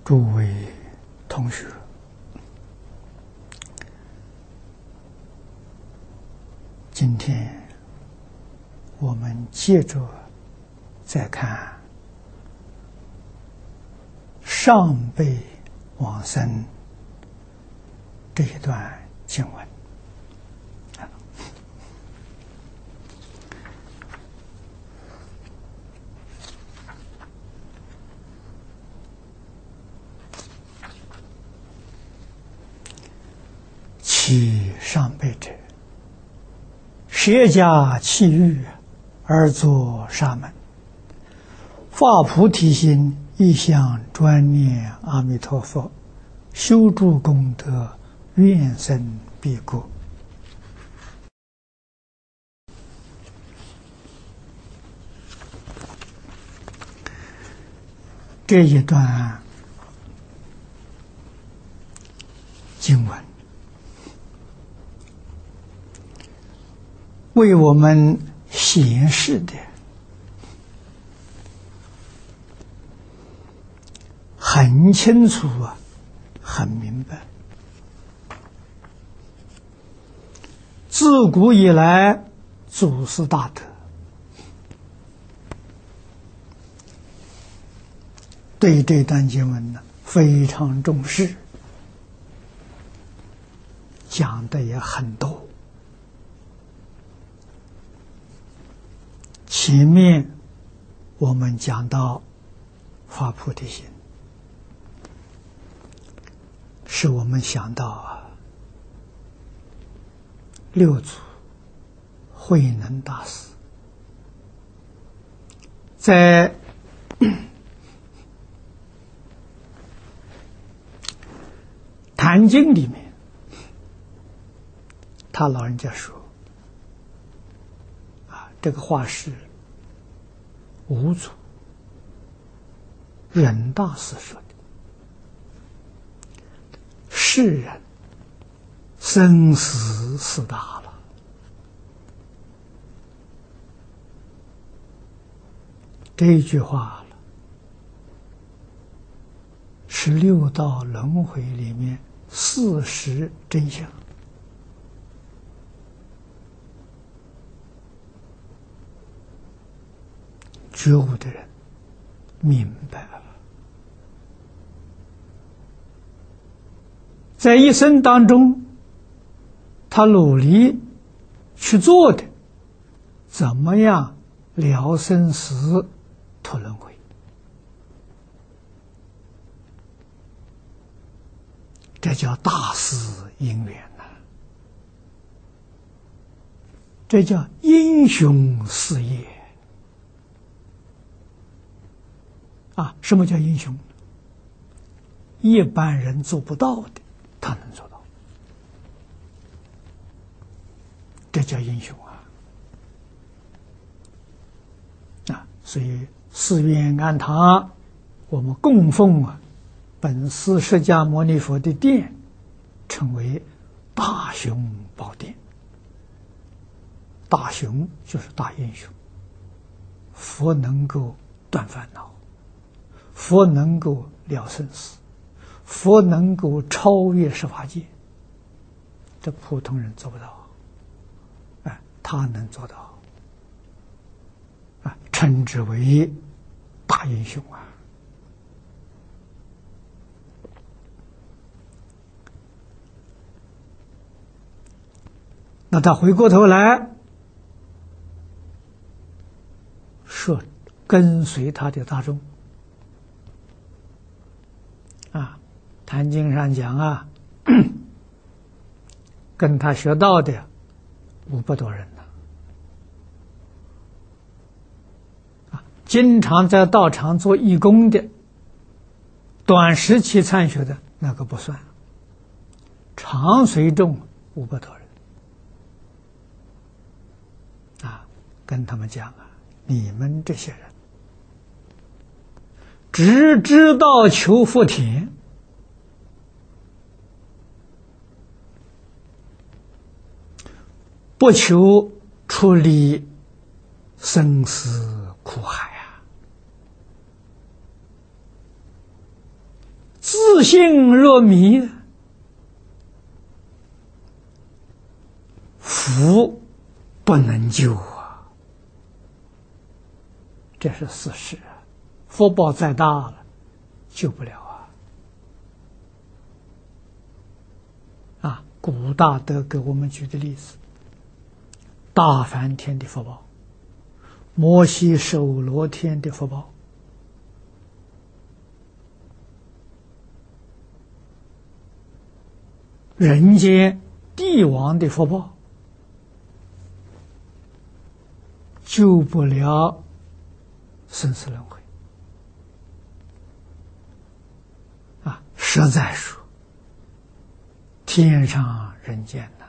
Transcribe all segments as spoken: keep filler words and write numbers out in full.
诸位同学，今天我们接着再看上辈往生这一段经文。其上辈者，舍家弃欲而作沙门，发菩提心，一向专念阿弥陀佛，修诸功德，愿生彼国。这一段经文为我们显示的很清楚啊，很明白。自古以来，祖师大德对这段经文呢非常重视，讲的也很多。前面我们讲到发菩提心，使我们想到啊，六祖慧能大师在坛经里面，他老人家说啊，这个话是五祖忍大师说的：世人生死事大了，这一句话了，是六道轮回里面事实真相。觉悟的人明白了，在一生当中，他努力去做的，怎么样了生死脱轮回，这叫大事因缘呐、啊，这叫英雄事业。啊，什么叫英雄？一般人做不到的，他能做到，这叫英雄啊！啊，所以寺院庵堂，我们供奉啊，本师释迦牟尼佛的殿，称为大雄宝殿。大雄就是大英雄，佛能够断烦恼。佛能够了生死，佛能够超越十法界，这普通人做不到，哎，他能做到，啊，称之为大英雄啊！那他回过头来说，跟随他的大众。啊，坛经上讲啊，跟他学道的五百多人呢，啊，经常在道场做义工的，短时期参学的那个不算，常随众五百多人，啊，跟他们讲啊，你们这些人只知道求福田，不求出离生死苦海啊！ 自信若迷，福不能救啊！这是事实啊！福报再大了，救不了啊！啊，古大德给我们举的例子：大梵天的福报，摩西首罗天的福报，人间帝王的福报，救不了生死轮回啊！实在说，天上人间呐，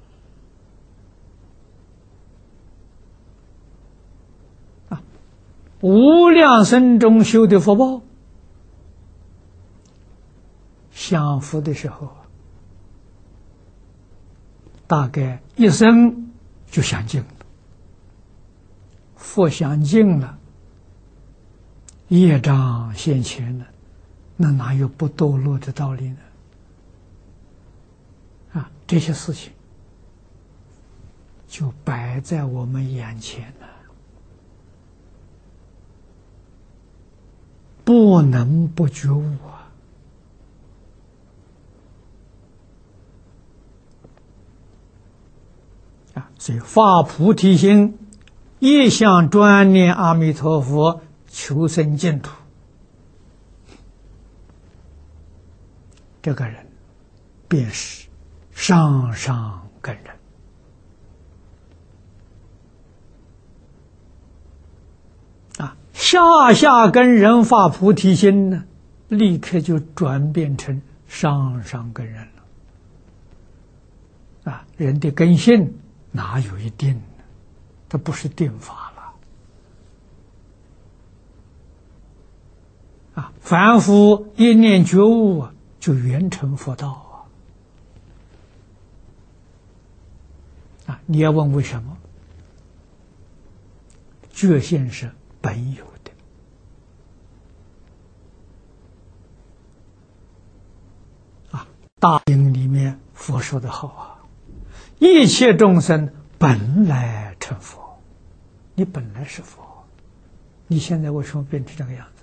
啊，无量生中修的福报，享福的时候，大概一生就享尽了。福享尽了，业障现前了，那哪有不堕落的道理呢？啊，这些事情就摆在我们眼前了，不能不觉悟啊！啊，所以发菩提心，一向专念阿弥陀佛，求生净土。这个人便是上上根人啊，下下根人发菩提心呢，立刻就转变成上上根人了。啊，人的根性哪有一定呢？它不是定法了。啊，凡夫一念觉悟啊，就圆成佛道啊！啊，你要问为什么？觉性是本有的。啊，大经里面佛说的好啊，一切众生本来成佛，你本来是佛，你现在为什么变成这个样子？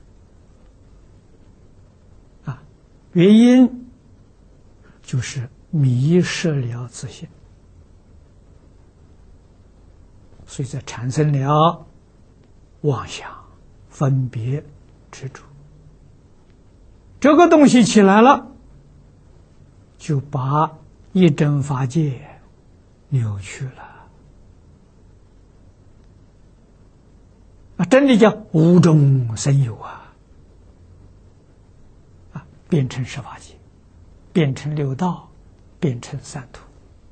啊，原因就是迷失了自信，所以才产生了妄想、分别、执着。这个东西起来了，就把一真法界扭曲了。啊，真的叫无中生有啊！啊，变成十法界，变成六道，变成三途。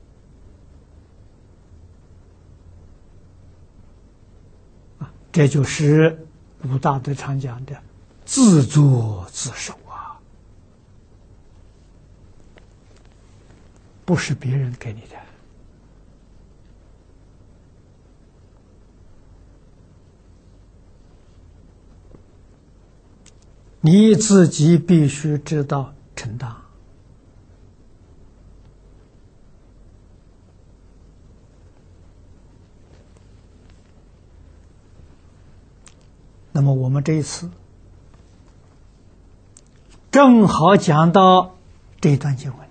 啊，这就是古大德常讲的自作自受啊，不是别人给你的。你自己必须知道承当。那么我们这一次正好讲到这一段经文，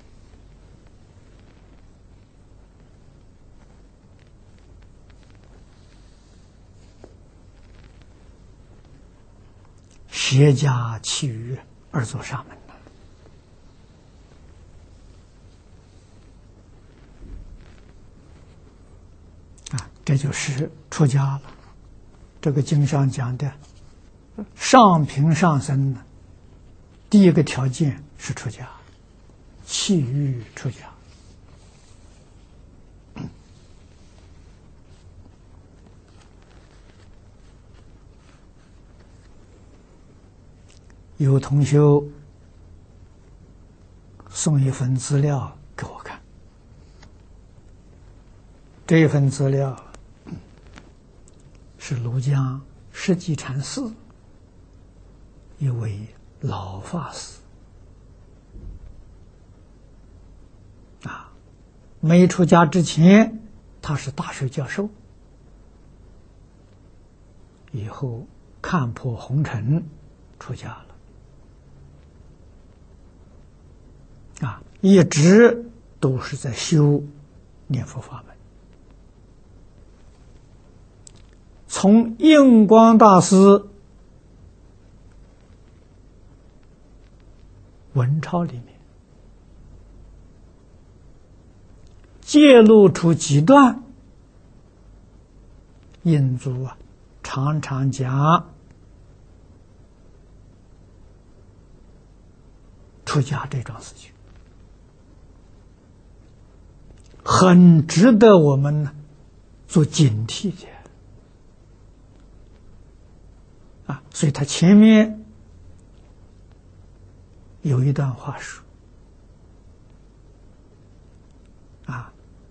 邪家其余而作沙门啊，这就是出家了。这个经上讲的上品上生呢，第一个条件是出家，其余出家。有同学送一份资料给我看，这一份资料是庐江释济禅寺一位老法师没出家之前，他是大学教授，以后看破红尘，出家了，啊，一直都是在修念佛法门。从印光大师文钞里面揭露出几段印祖啊常常讲出家这桩事情，很值得我们呢做警惕的啊。所以他前面有一段话说啊，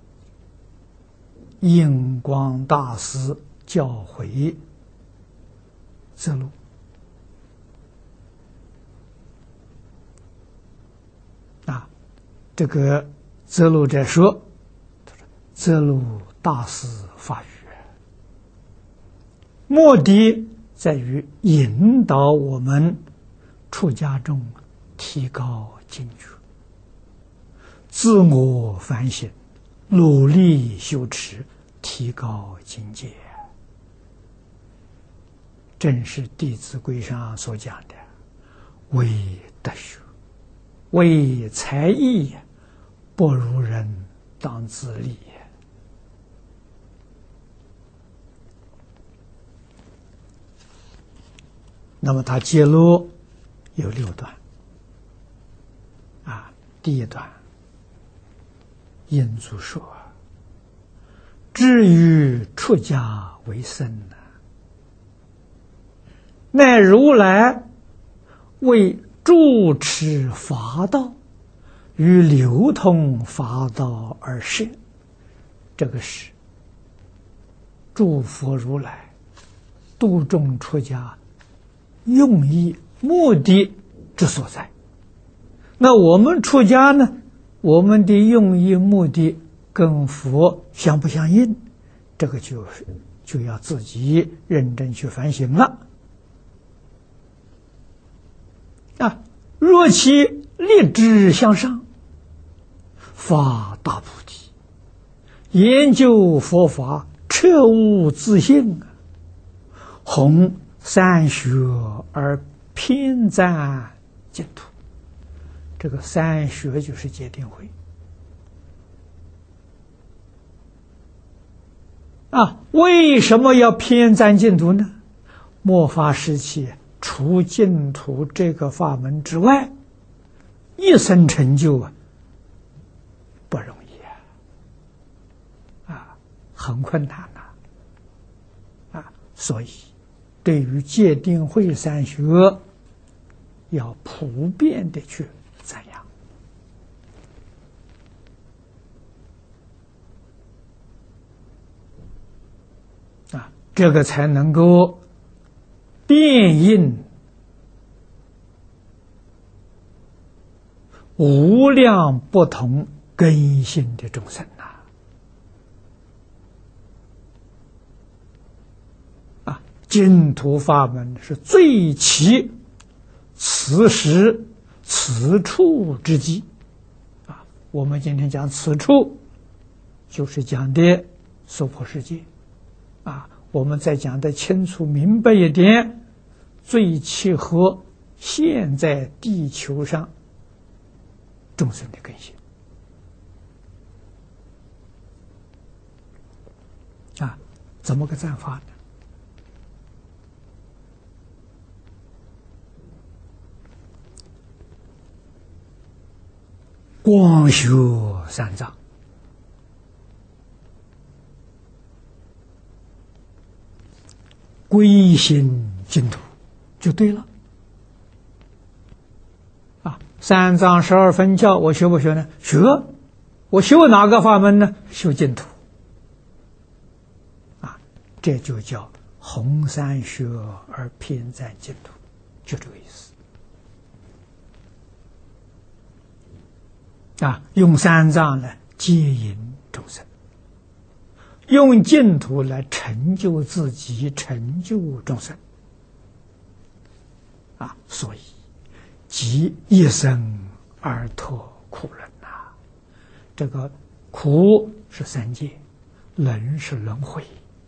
印光大师教诲择路啊，这个择路者说，择路大师法语，目的在于引导我们出家众提高警觉，自我反省，努力修持，提高境界。正是《弟子规》上所讲的为德学，为才艺，不如人当自砺。那么他揭露有六段啊，第一段印祖说，至于出家为僧呢，乃如来为主持法道与流通法道而设，这个是诸佛如来度众出家用意目的之所在。那我们出家呢，我们的用意目的跟佛相不相应，这个就是就要自己认真去反省了啊。若其立志向上，发大菩提，研究佛法，彻悟自性，弘三学而偏赞净土。这个三学就是戒定慧啊。为什么要偏赞净土呢？末法时期除净土这个法门之外，一生成就啊不容易啊，啊，很困难呐 啊, 啊。所以对于戒定慧三学要普遍的去赞扬啊，这个才能够辨应无量不同根性的众生呐、啊！啊，净土法门是最起此时此处之机啊！我们今天讲此处，就是讲的娑婆世界啊。我们再讲得清楚明白一点，最契合现在地球上众生的根性啊，怎么个赞法呢？光修三藏，归心净土，就对了啊！三藏十二分教，我学不学呢？学。我修哪个法门呢？修净土啊！这就叫弘三学而偏赞净土，就这个意思啊！用三藏呢接引众生，用净土来成就自己，成就众生。啊，所以即一生而脱苦轮呐、啊。这个苦是三界，轮是轮回。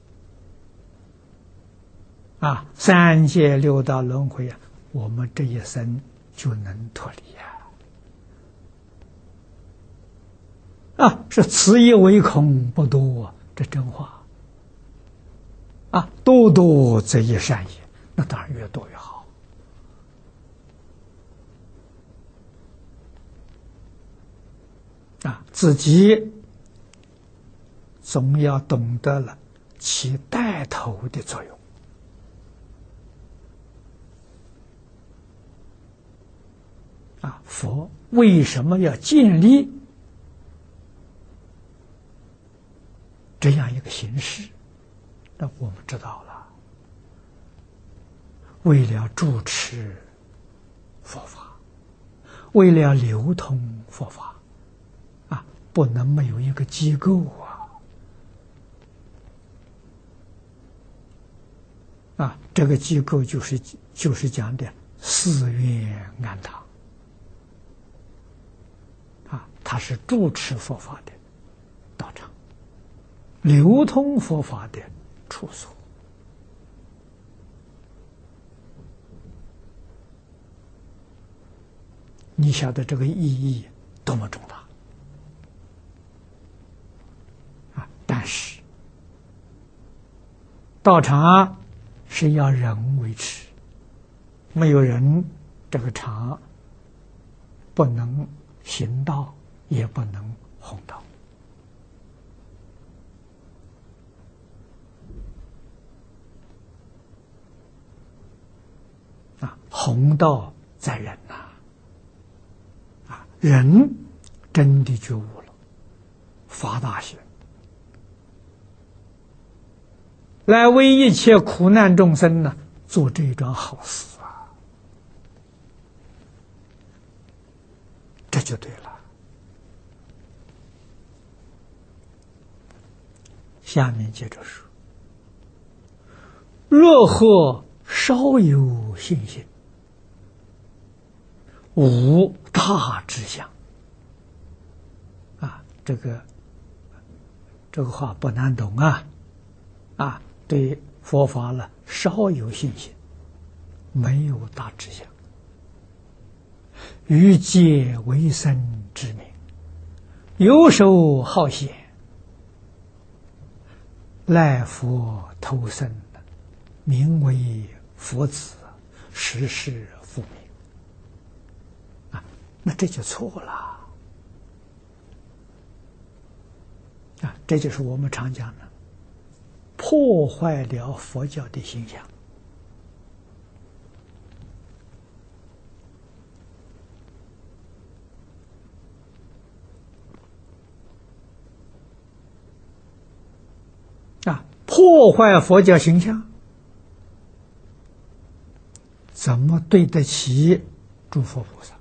啊，三界六道轮回啊，我们这一生就能脱离呀、啊。啊，是此一唯空不多，这真话。啊，多多则益善也，那当然越多越好。啊，自己总要懂得了起带头的作用。啊，佛为什么要建立这样一个形式？那我们知道了，为了主持佛法，为了流通佛法，啊，不能没有一个机构啊！啊，这个机构就是就是讲的寺院庵堂。它是主持佛法的道场，流通佛法的处所。你晓得这个意义多么重大啊！但是道场是要人维持，没有人，这个场不能行道，也不能弘道。啊，弘道在人呐、啊，啊，人真的觉悟了，发大心，来为一切苦难众生呢做这一桩好事啊，这就对了。下面接着说，若或稍有信心，无大志向。啊，这个这个话不难懂啊！啊，对佛法了稍有信心，没有大志向，欲借为生之名，游手好闲，赖佛投生，名为佛子，实是复命。啊，那这就错了。啊，这就是我们常讲的，破坏了佛教的形象。啊，破坏佛教形象，怎么对得起诸佛菩萨？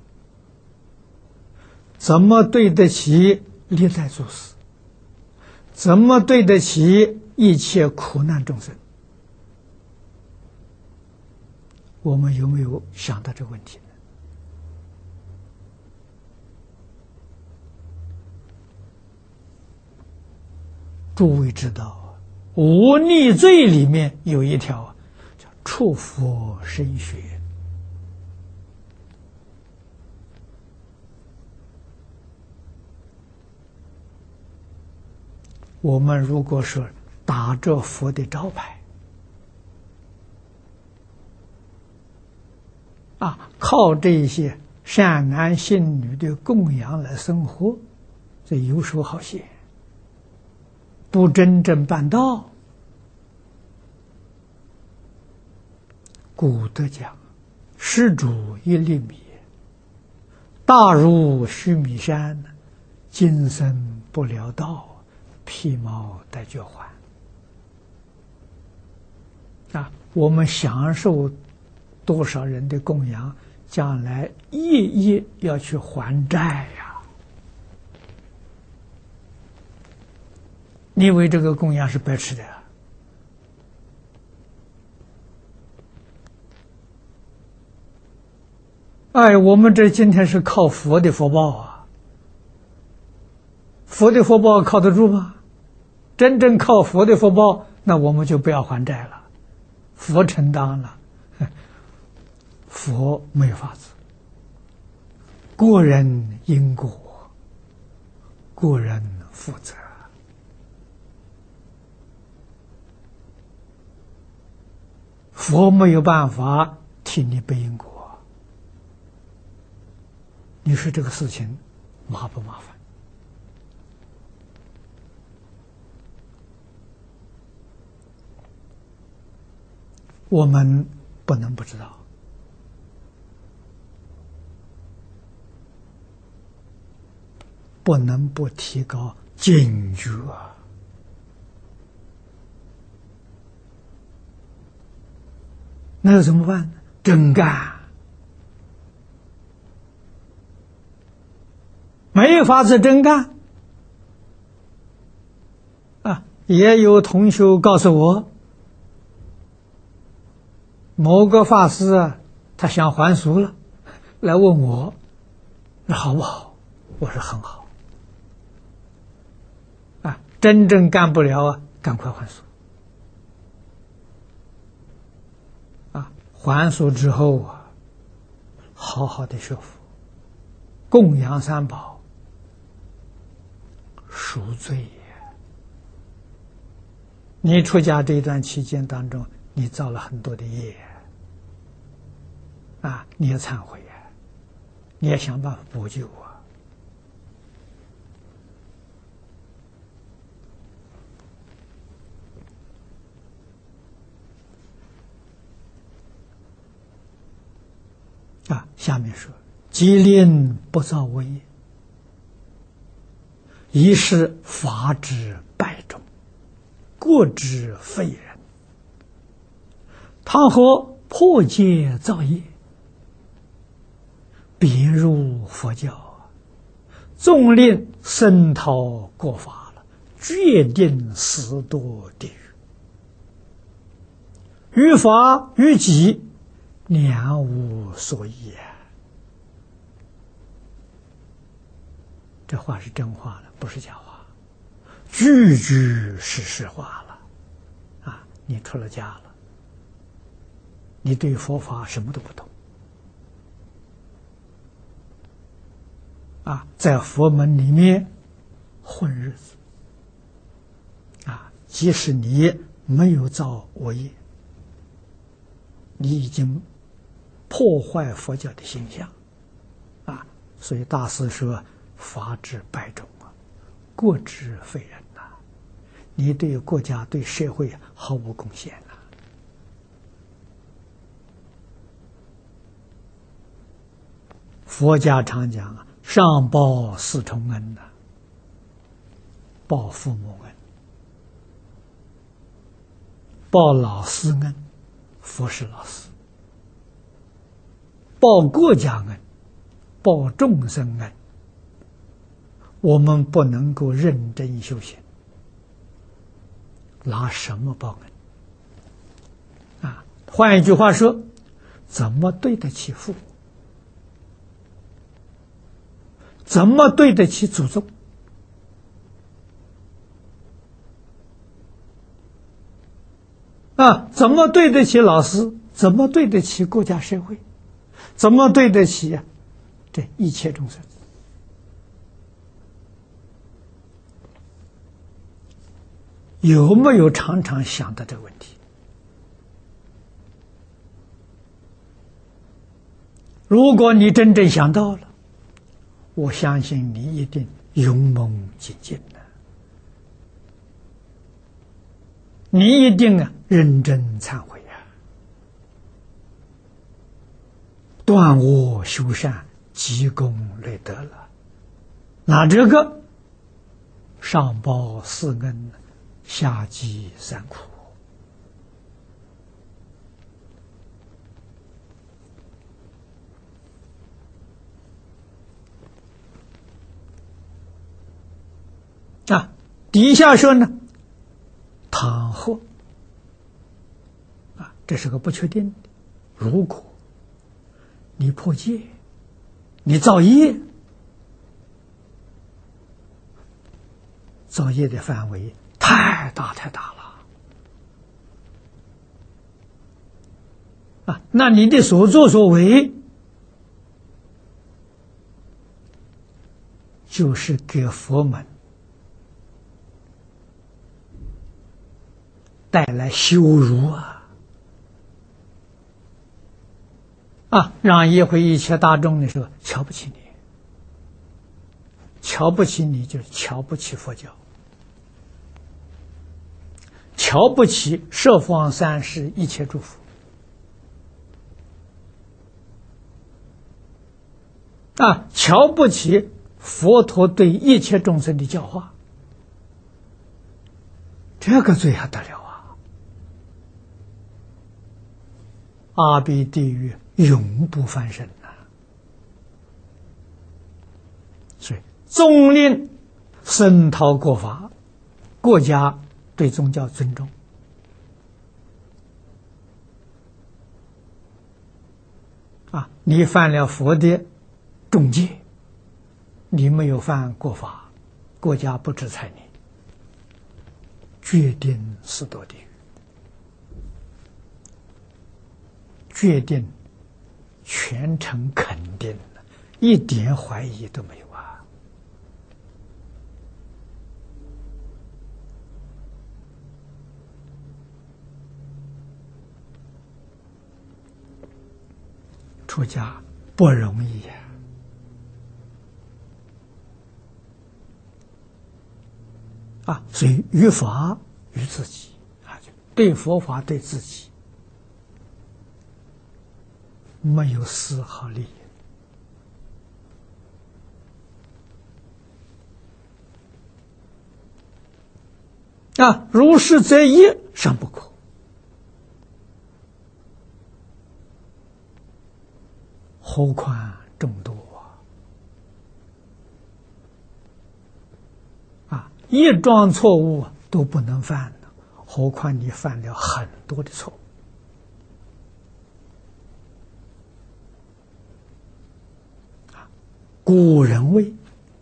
怎么对得起历代祖师？怎么对得起一切苦难众生？我们有没有想到这个问题呢？诸位知道，无逆罪里面有一条叫触佛身学。我们如果说打着佛的招牌，啊，靠这些善男信女的供养来生活，这游手好闲，不真正办道。古德讲，施主一粒米，大如须弥山，今生不了道，披毛戴脚还。啊，我们享受多少人的供养，将来一一要去还债呀！ 你以为这个供养是白吃的啊？哎，我们这今天是靠佛的福报啊，佛的福报靠得住吗？真正靠佛的福报，那我们就不要还债了，佛承担了，佛没有法子。个人因果，个人负责。佛没有办法替你背因果，你说这个事情麻不麻烦？我们不能不知道，不能不提高警觉啊！那要怎么办呢？真干，没有法子真干啊！也有同学告诉我，某个法师啊，他想还俗了，来问我，那好不好？我说很好。啊，真正干不了啊，赶快还俗。啊，还俗之后啊，好好的学佛，供养三宝，赎罪。你出家这一段期间当中，你造了很多的业啊，你也忏悔啊，你也想办法补救啊。啊，下面说：吉令不造恶业，一是法之败众，过之废人。他何破戒造业，别入佛教，纵令声讨过法了，决定死堕地狱。于法于己，两无所依啊！这话是真话了，不是假话，句句是实话了。啊，你出了家了，你对佛法什么都不懂啊，在佛门里面混日子啊，即使你没有造恶业，你已经破坏佛教的形象啊！所以大师说：“法之败众啊，过之废人呐、啊！你对国家、对社会毫无贡献呐、啊！”佛家常讲啊，上报四重恩呐、啊，报父母恩，报老师恩，佛是老师。报国家恩，报众生恩，我们不能够认真修行，拿什么报恩？啊，换一句话说，怎么对得起父？怎么对得起祖宗？啊，怎么对得起老师？怎么对得起国家社会？怎么对得起啊这一切众生？有没有常常想到这个问题？如果你真正想到了，我相信你一定勇猛精进的，你一定啊认真忏悔啊，断恶修善，积功累德了。那这个上报四恩，下济三苦。啊，底下说呢， 这是个不确定的。如果你破戒，你造业，造业的范围太大太大了啊！那你的所作所为，就是给佛门带来羞辱啊！啊，让一会一切大众的时候瞧不起你，瞧不起你就是瞧不起佛教，瞧不起十方三世一切诸佛啊，瞧不起佛陀对一切众生的教化，这个罪还得了啊！阿鼻地狱永不翻身呐、啊！所以宗令声讨国法，国家对宗教尊重啊！你犯了佛的重戒，你没有犯国法，国家不制裁你，决定四堕地狱，决定全程肯定的，一点怀疑都没有啊！出家不容易呀、啊！啊，所以于法于自己啊，就对佛法对自己没有丝毫利益啊！如是则一尚不可，何况众多啊！啊，一桩错误都不能犯的，何况你犯了很多的错误。古人谓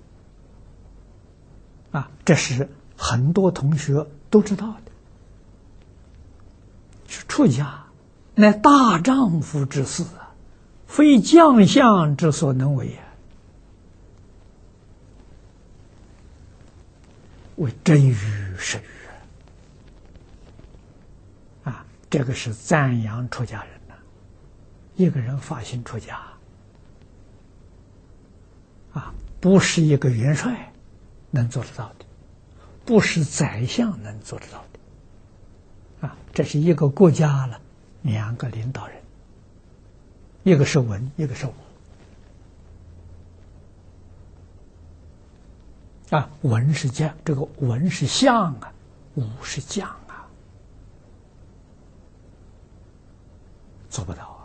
啊，这是很多同学都知道的，是出家乃大丈夫之事啊，非将相之所能为啊，为真语实语啊，这个是赞扬出家人呐、啊。一个人发心出家啊，不是一个元帅能做得到的，不是宰相能做得到的，啊，这是一个国家了，两个领导人，一个是文，一个是武，啊，文是将，这个文是相啊，武是将啊，做不到啊。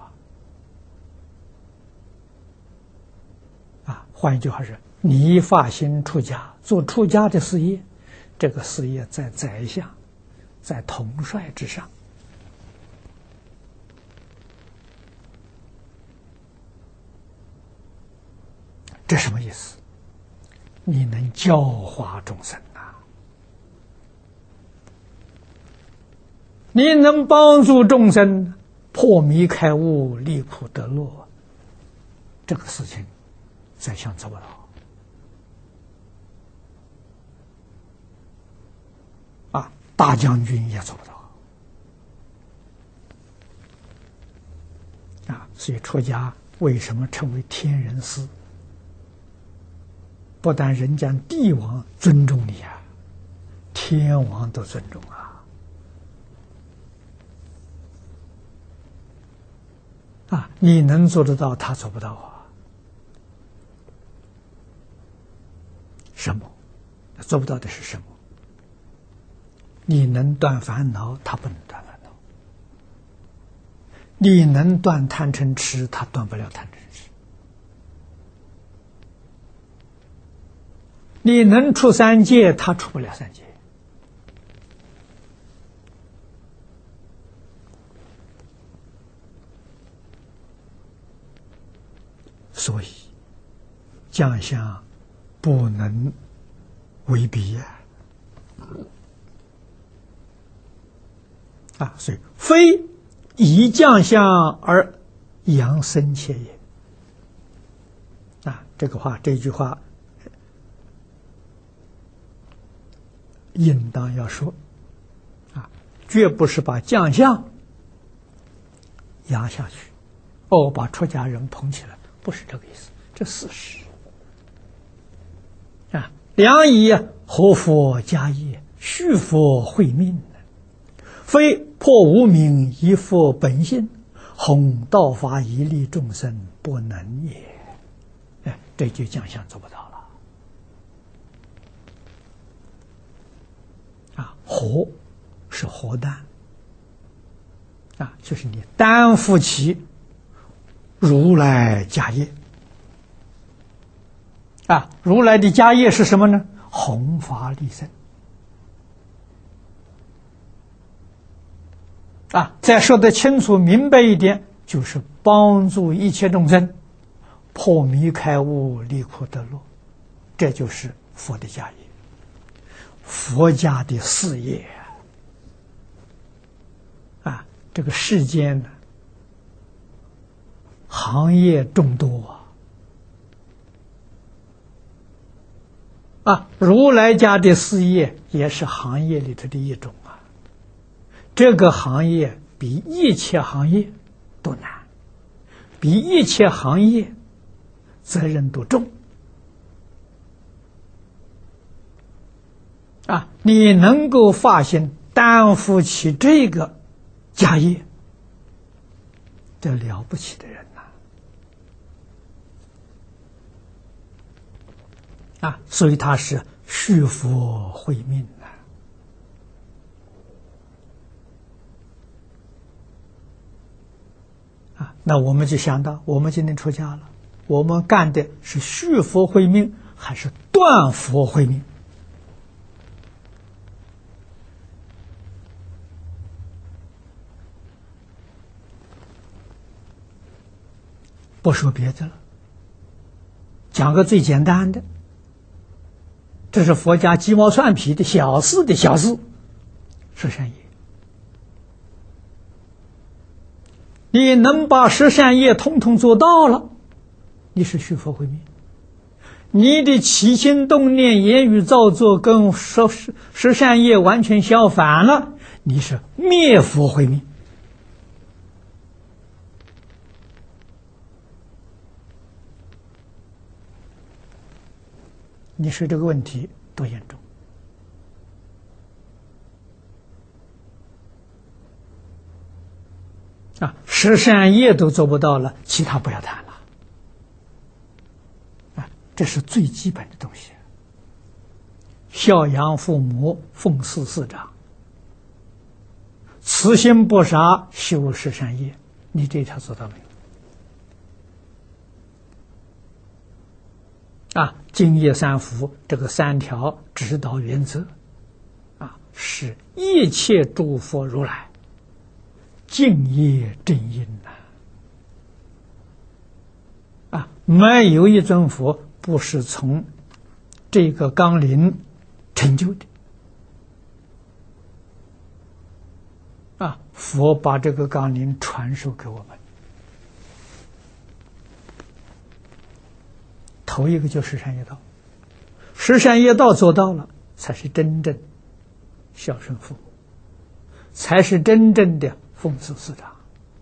啊，换一句话是，你发心出家，做出家的事业，这个事业在宰相，在统帅之上。这什么意思？你能教化众生啊，你能帮助众生破迷开悟、离苦得乐，这个事情宰相做不到啊，大将军也做不到啊。所以出家为什么称为天人师？不但人家帝王尊重你啊，天王都尊重啊！啊，你能做得到，他做不到啊。什么？做不到的是什么？你能断烦恼，他不能断烦恼；你能断贪嗔痴，他断不了贪嗔痴；你能出三界，他出不了三界。 所以将相不能为彼呀！啊，所以非以将相而扬僧切也。啊，这个话，这句话应当要说，啊，绝不是把将相压下去，哦，把出家人捧起来，不是这个意思，这事实。啊，良以活佛家业，续佛慧命，非破无明以佛本性，弘道法以利众生，不能也。哎，这就将相做不到了。啊，活是活担，啊，就是你担负起如来家业。啊，如来的家业是什么呢？弘法利生。啊，再说得清楚明白一点，就是帮助一切众生破迷开悟，离苦得乐，这就是佛的家业，佛家的事业。啊，这个世间呢，行业众多啊。啊，如来家的事业也是行业里头的一种啊。这个行业比一切行业都难，比一切行业责任都重。啊，你能够发心担负起这个家业，这了不起的人呐！啊，所以他是续佛慧命啊！啊，那我们就想到，我们今天出家了，我们干的是续佛慧命，还是断佛慧命？不说别的了，讲个最简单的，这是佛家鸡毛蒜皮的小事的小事，十善业。你能把十善业统统做到了，你是续佛慧命。你的起心动念、言语造作跟十十善业完全相反了，你是灭佛慧命。你说这个问题多严重？啊，十善业都做不到了，其他不要谈了。啊，这是最基本的东西。孝养父母，奉事师长，慈心不杀，修十善业，你这条做到没有？啊，净业三福这个三条指导原则，啊，是一切诸佛如来净业正因呐！啊，没有一尊佛不是从这个纲领成就的。啊，佛把这个纲领传授给我们。头一个就是十善业道，十善业道做到了，才是真正孝顺父母，才是真正的奉事师长。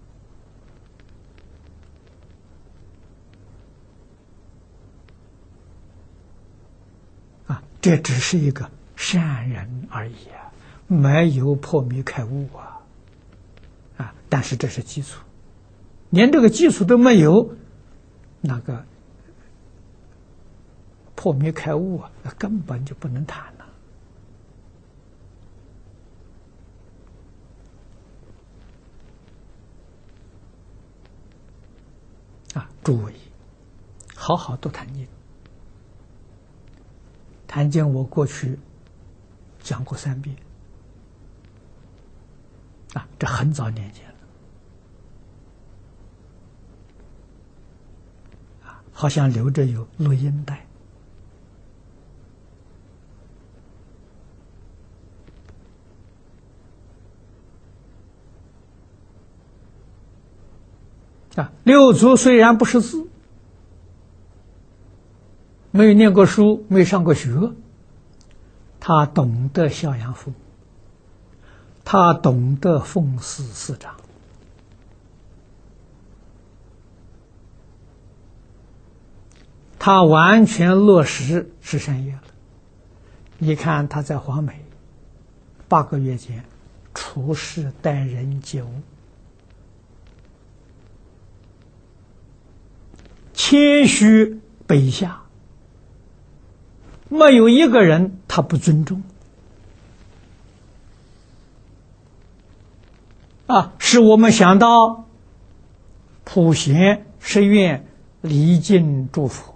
啊，这只是一个善人而已啊，没有破迷开悟啊！啊，但是这是基础，连这个基础都没有，那个破迷开悟啊，那根本就不能谈了。啊，诸位，好好多谈经。谈经我过去讲过三遍。啊，这很早年间了。啊， 好像留着有录音带。啊，六祖虽然不识字，没有念过书，没有上过学，他懂得孝养父母，他懂得奉事师长，他完全落实十善业了。你看他在黄梅八个月间处事待人接物，谦虚卑下，没有一个人他不尊重啊！使我们想到普贤十愿礼敬诸佛，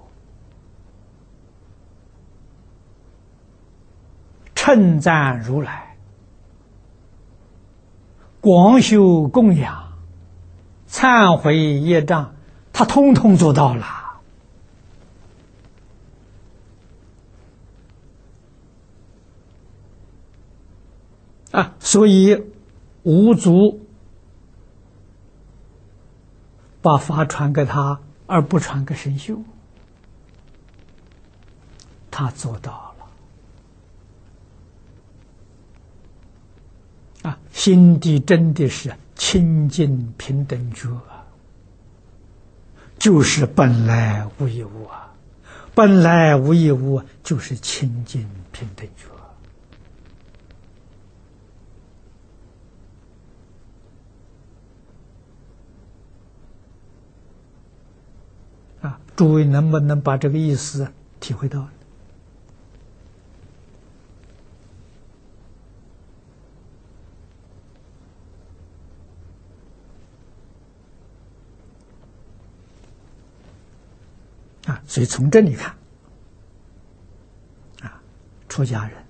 称赞如来，广修供养，忏悔业障，他通通做到了。啊，所以五祖把法传给他，而不传给神秀，他做到了。啊，心地真的是清净平等觉，就是本来无一物啊，本来无一物就是清净平等觉。啊，诸位能不能把这个意思体会到？啊，所以从这里看，啊，出家人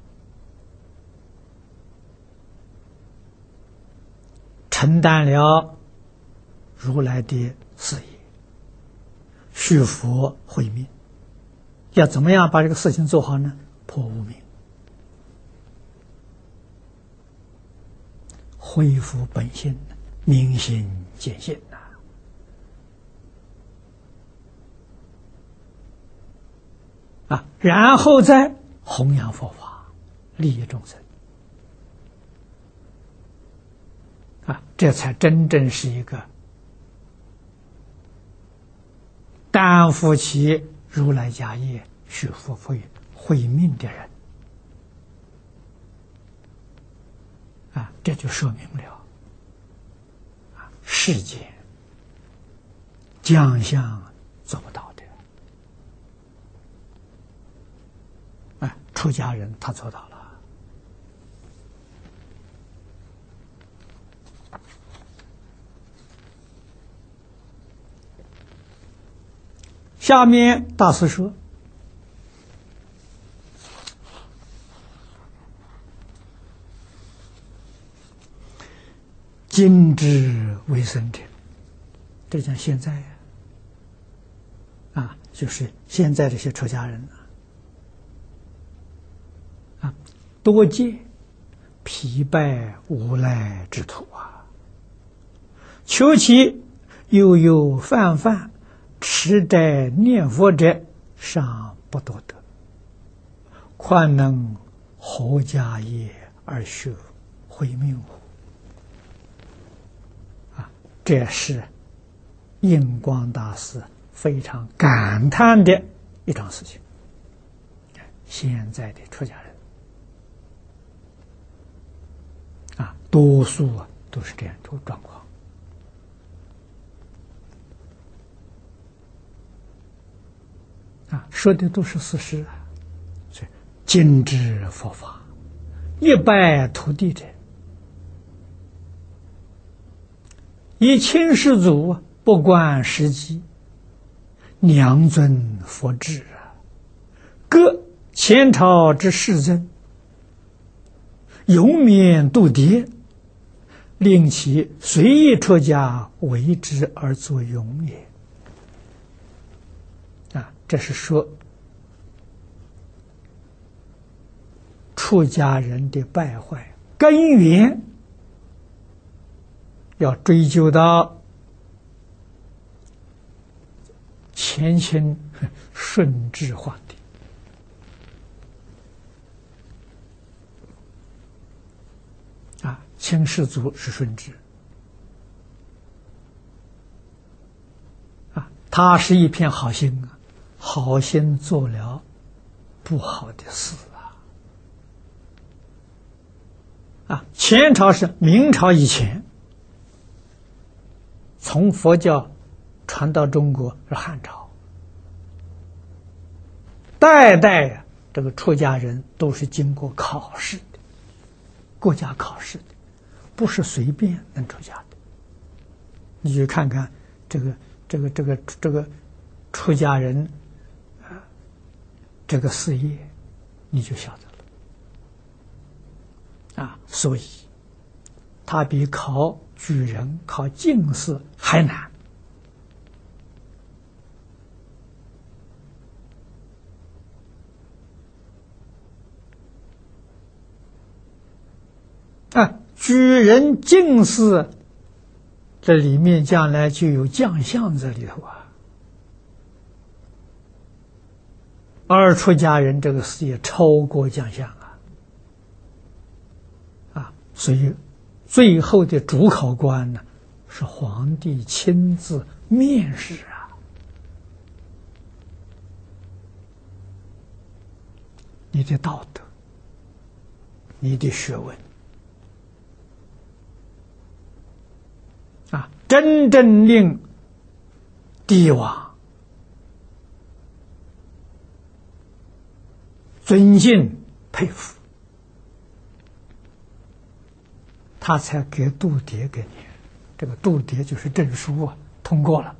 承担了如来的事业，续佛慧命，要怎么样把这个事情做好呢？破无明，恢复本性，明心见性呐。啊，然后再弘扬佛法，利益众生。啊，这才真正是一个担负起如来家业、续佛慧慧命的人。啊，这就说明了，啊，世间将相做不到的。啊，出家人他做到了。下面大师说，今之为僧者，这讲现在呀，啊，就是现在这些出家人啊，啊，多见疲败无赖之徒啊，求其悠悠泛泛持斋念佛者尚不多得，况能何家业而修慧命乎？啊，这是印光大师非常感叹的一桩事情。现在的出家人啊，多数啊都是这样的状况。啊，说的都是事实啊！所以今之佛法，一败涂地者，以亲世祖不观时机，娘尊佛制啊，各前朝之世尊，永免度牒，令其随意出家为之而作永也。 啊，这是说出家人的败坏根源要追究到前清顺治皇帝。啊，清世祖是顺治。啊，他是一片好心啊，好心做了不好的事啊。啊，前朝是明朝以前，从佛教传到中国是汉朝，代代啊，这个出家人都是经过考试的，国家考试的，不是随便能出家的。你去看看这个这个这个这个出家人啊，这个事业，你就晓得了啊。所以，他比考举人、考进士还难。啊，举人进士，这里面将来就有将相在里头啊。而出家人这个事业超过将相啊，啊，所以最后的主考官呢，是皇帝亲自面试啊。你的道德，你的学问。啊，真正令帝王尊敬佩服，他才给度牒给你。这个度牒就是证书啊，通过了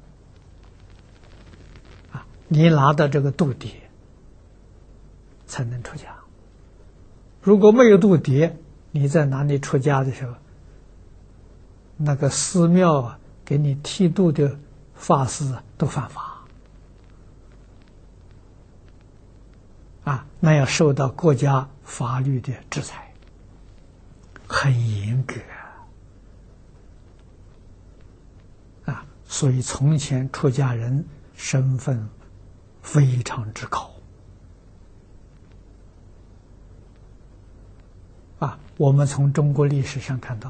啊，你拿到这个度牒才能出家。如果没有度牒，你在哪里出家的时候，那个寺庙啊，给你剃度的法师啊，都犯法啊，那要受到国家法律的制裁，很严格啊。所以从前出家人身份非常之高啊。我们从中国历史上看到，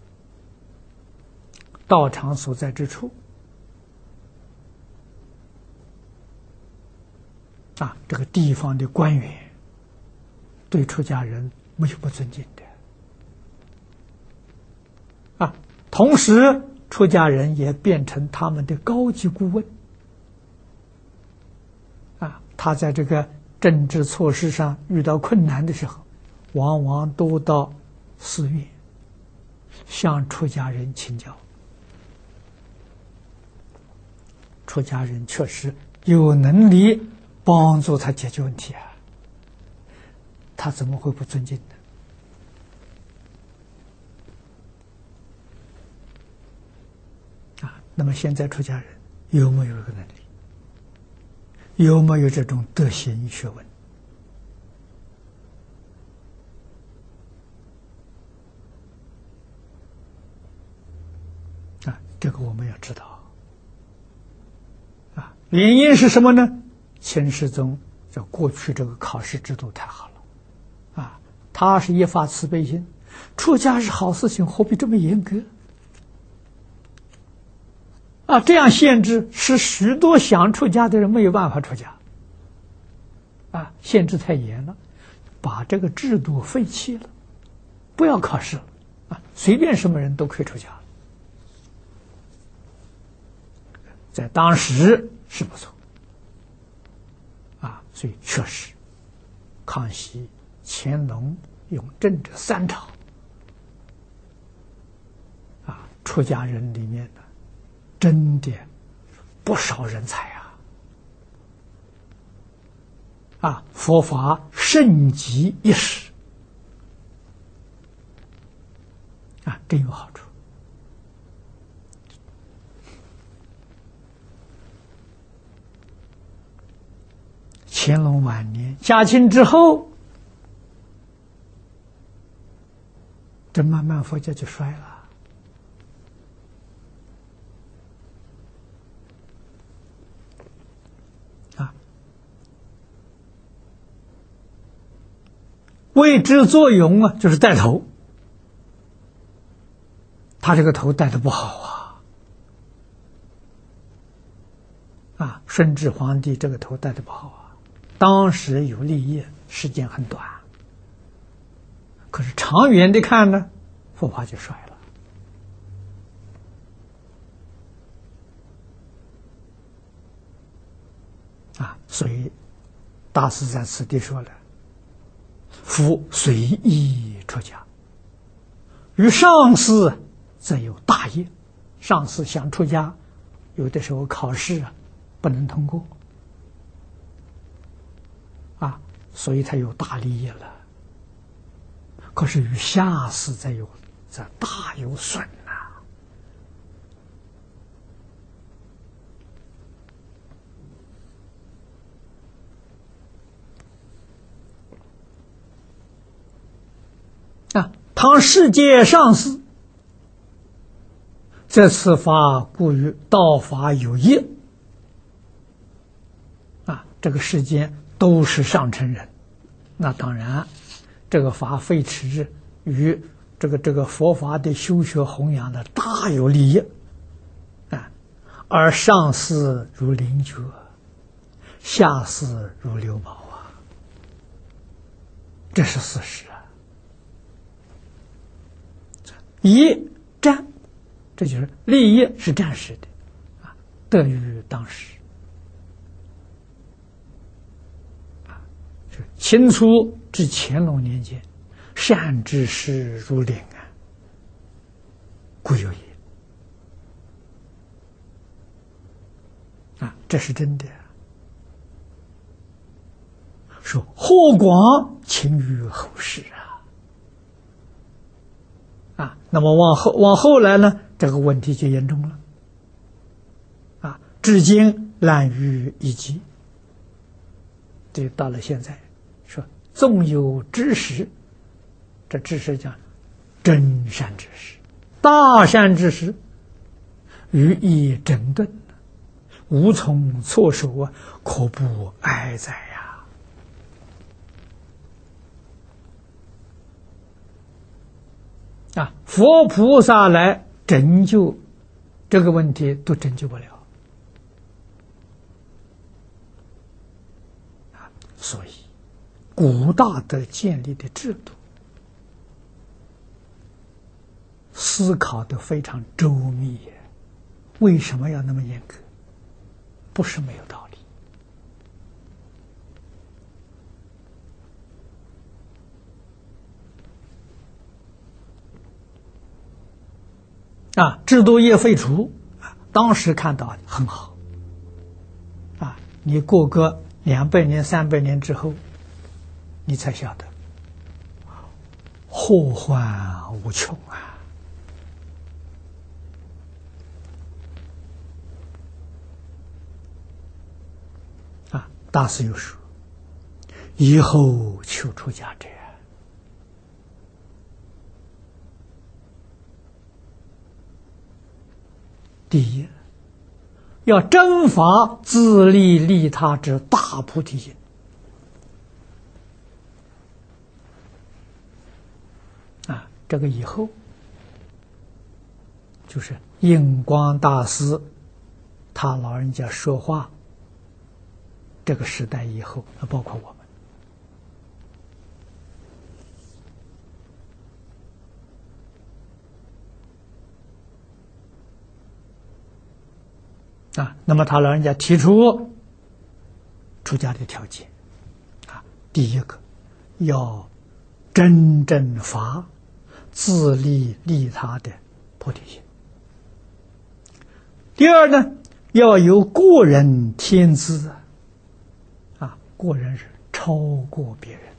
道场所在之处啊，这个地方的官员对出家人没有不尊敬的啊。同时，出家人也变成他们的高级顾问啊。他在这个政治措施上遇到困难的时候，往往都到寺院向出家人请教。出家人确实有能力帮助他解决问题啊，他怎么会不尊敬呢？啊，那么现在出家人有没有这个能力？有没有这种德行学问？啊，这个我们要知道。原因是什么呢？清世宗这过去这个考试制度太好了啊，他是一发慈悲心，出家是好事情，何必这么严格啊？这样限制使许多想出家的人没有办法出家啊，限制太严了，把这个制度废弃了，不要考试了啊，随便什么人都可以出家。在当时是不错啊，所以确实，康熙、乾隆、雍正这三朝啊，出家人里面呢，真的不少人才啊！啊，佛法盛极一时啊，真有好处。 乾隆晚年，嘉庆之后，这慢慢佛教就衰了。啊，为之作用啊，就是带头。他这个头带的不好啊，啊，顺治皇帝这个头带的不好啊，当时有利益，时间很短，可是长远的看呢，佛法就衰了啊，所以大师在此地说了：“夫随意出家，与上师则有大业。上师想出家，有的时候考试啊不能通过啊，所以他有大利益了。可是与下士则有则大有损呐、啊！啊，倘世界上士，这次法故于道法有益啊，这个世间都是上乘人，那当然这个法废持与这个这个佛法的修学弘扬的大有利益啊，而上士如灵觉，下士如流宝啊，这是事实啊。以战，这就是利益是暂时的啊，得于当时啊。是清初至乾隆年间，善知识如岭啊，故有也啊，这是真的。说霍广勤于后世啊，啊，那么往后往后来呢，这个问题就严重了啊，至今滥竽一击。这到了现在，说纵有知识，这知识讲真善知识、大善知识，予以整顿，无从措手啊，可不哀哉呀！啊，佛菩萨来拯救这个问题，都拯救不了。啊，所以古大德建立的制度，思考得非常周密。为什么要那么严格？不是没有道理。啊，制度业废除，当时看到很好。啊，你过个两百年、三百年之后，你才晓得祸患无穷啊！啊，大师有说：“以后求出家者，第一，要真法自利利他之大菩提心。啊，这个以后就是印光大师他老人家说话，这个时代以后，包括我们。啊，那么他老人家提出出家的条件啊，第一个要真正发自利利他的菩提心；第二呢，要有过人天资啊，过人是超过别人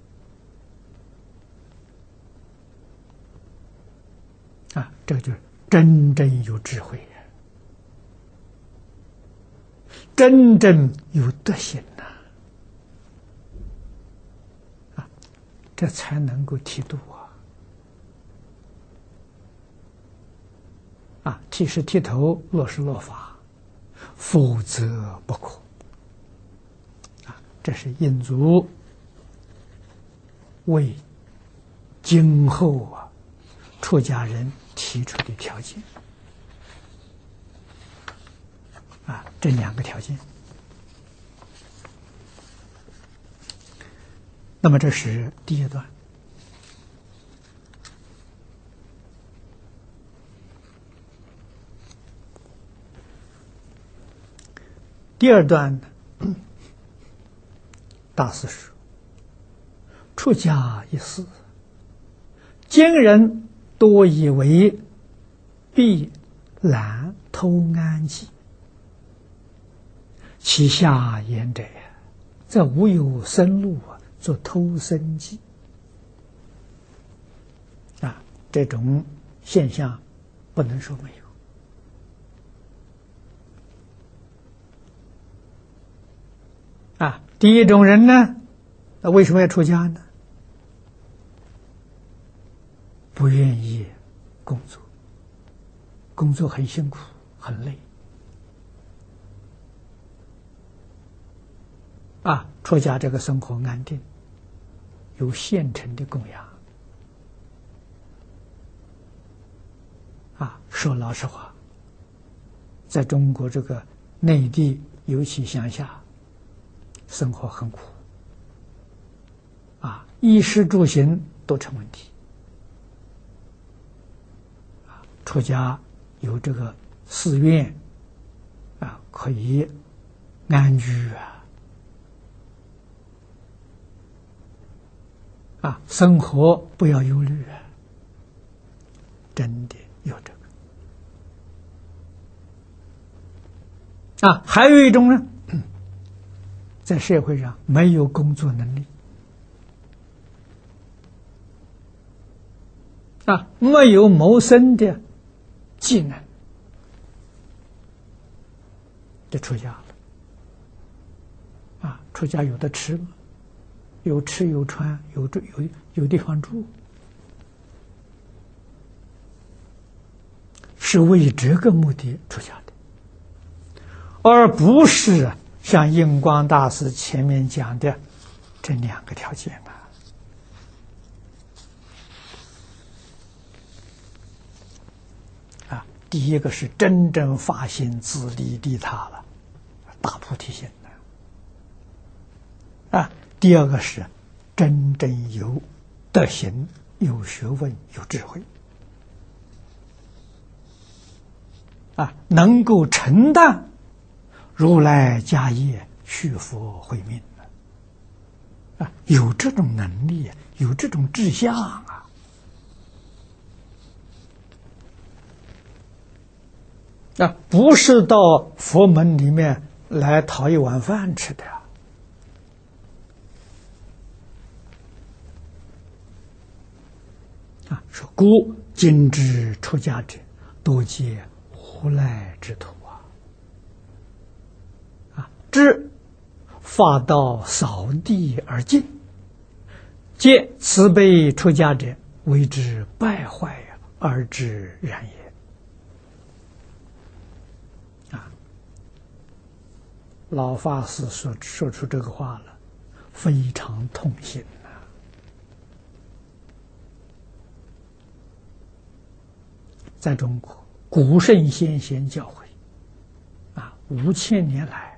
啊，这个就是真正有智慧。真正有德行呐、啊， 这才能够剃度啊！啊，剃是剃头，落是落发，否则不可。啊，这是印祖为今后啊出家人提出的条件。啊，这两个条件。那么这是第一段。第二段呢，大师说：出家一事，今人多以为必懒偷安计，其下言者，则无有生路啊，做偷生计啊，这种现象不能说没有。啊，第一种人呢，那为什么要出家呢？不愿意工作，工作很辛苦，很累。啊，出家这个生活安定，有现成的供养。啊，说老实话，在中国这个内地，尤其乡下，生活很苦。啊，衣食住行都成问题。啊，出家有这个寺院，啊，可以安居啊。啊，生活不要忧虑啊，真的有这个啊。还有一种呢，在社会上没有工作能力啊，没有谋生的技能，就出家了啊。出家有的吃吗？有吃有穿，有住有有地方住，是为这个目的出家的，而不是像印光大师前面讲的这两个条件啊。啊，第一个是真正发心自利利他了，大菩提心的啊。第二个是真正有德行、有学问、有智慧，啊，能够承担如来家业、续佛慧命的，啊，有这种能力，有这种志向啊，啊，不是到佛门里面来讨一碗饭吃的。啊，说故今之出家者，多皆无赖之徒啊！啊，知发道扫地而进，皆慈悲出家者，为之败坏而知然也。啊，老法师说说出这个话了，非常痛心。在中国，古圣先贤教诲，啊，五千年来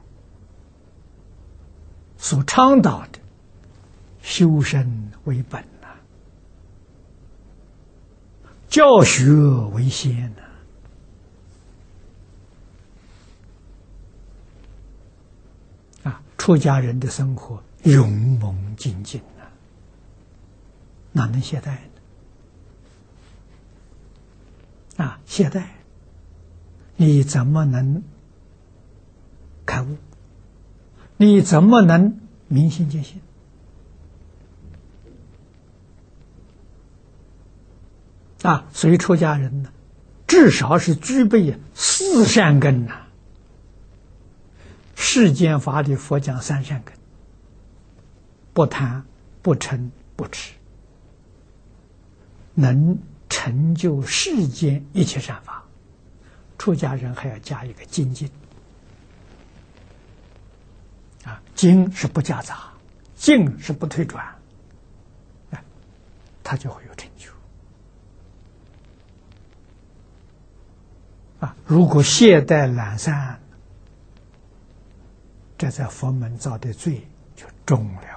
所倡导的修身为本呐、啊，教学为先呐、啊，啊，出家人的生活勇猛精进呐、啊，哪能懈怠呢？啊，懈怠，你怎么能开悟？你怎么能明心见性？啊，所以出家人呢，至少是具备四善根呐、啊。世间法里佛讲三善根：不贪、不嗔、不痴。 能成就世间一切善法。出家人还要加一个精进啊，精是不夹杂，进是不退转，哎，他就会有成就啊。如果懈怠懒散，这在佛门造的罪就重了。